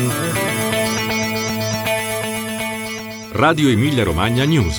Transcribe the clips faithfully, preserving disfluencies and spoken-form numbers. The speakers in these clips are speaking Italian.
Radio Emilia Romagna News.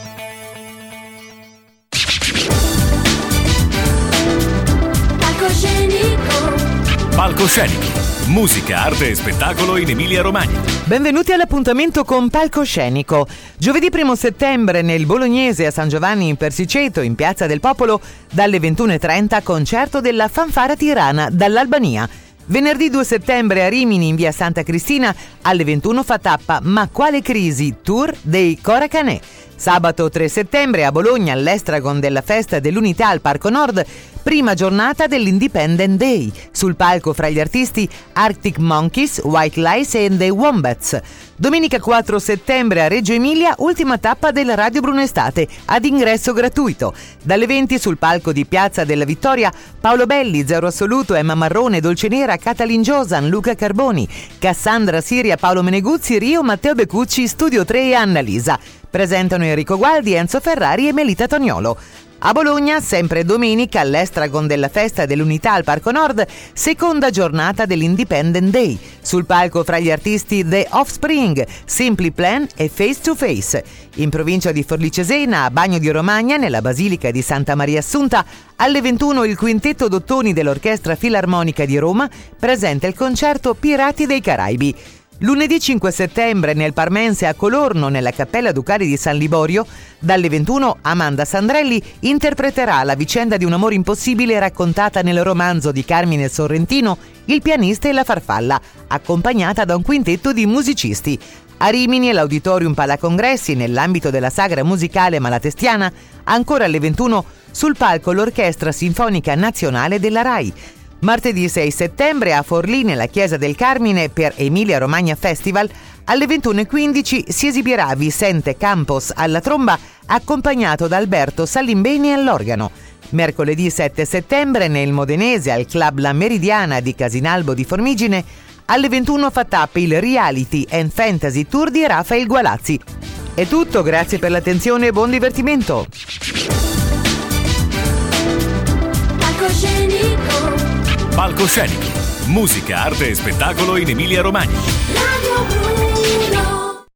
Palcoscenico. Palcoscenico. Musica, arte e spettacolo in Emilia Romagna. Benvenuti all'appuntamento con Palcoscenico. Giovedì primo settembre nel Bolognese a San Giovanni in Persiceto, in Piazza del Popolo, dalle ventuno e trenta concerto della Fanfara Tirana dall'Albania. Venerdì due settembre a Rimini in via Santa Cristina alle ventuno fa tappa Ma quale crisi? Tour dei Coracanè. Sabato tre settembre a Bologna all'Estragon della Festa dell'Unità al Parco Nord, prima giornata dell'Independent Day. Sul palco fra gli artisti Arctic Monkeys, White Lies e The Wombats. Domenica quattro settembre a Reggio Emilia, ultima tappa della Radio Bruno Estate, ad ingresso gratuito. Dalle venti sul palco di Piazza della Vittoria, Paolo Belli, Zero Assoluto, Emma Marrone, Dolce Nera, Catalin Giosan, Luca Carboni, Cassandra Siria, Paolo Meneguzzi, Rio, Matteo Becucci, Studio tre e Annalisa. Presentano Enrico Gualdi, Enzo Ferrari e Melita Toniolo. A Bologna, sempre domenica, all'Estragon della Festa dell'Unità al Parco Nord, seconda giornata dell'Independent Day. Sul palco fra gli artisti The Offspring, Simply Plan e Face to Face. In provincia di Forlì Cesena, a Bagno di Romagna, nella Basilica di Santa Maria Assunta, alle ventuno il quintetto d'ottoni dell'Orchestra Filarmonica di Roma presenta il concerto Pirati dei Caraibi. Lunedì cinque settembre nel Parmense a Colorno, nella Cappella Ducale di San Liborio, dalle ventuno Amanda Sandrelli interpreterà la vicenda di un amore impossibile raccontata nel romanzo di Carmine Sorrentino Il pianista e la farfalla, accompagnata da un quintetto di musicisti. A Rimini, all'Auditorium Palacongressi, nell'ambito della Sagra Musicale Malatestiana, ancora alle ventuno sul palco l'Orchestra Sinfonica Nazionale della RAI. Martedì sei settembre a Forlì, nella Chiesa del Carmine, per Emilia Romagna Festival, alle ventuno e quindici si esibirà Vicente Campos alla tromba, accompagnato da Alberto Salimbeni all'organo. Mercoledì sette settembre nel Modenese, al Club La Meridiana di Casinalbo di Formigine, alle ventuno fa tappa il Reality and Fantasy Tour di Rafael Gualazzi. È tutto, grazie per l'attenzione e buon divertimento. Palcoscenico. Musica, arte e spettacolo in Emilia Romagna. Radio Bruno.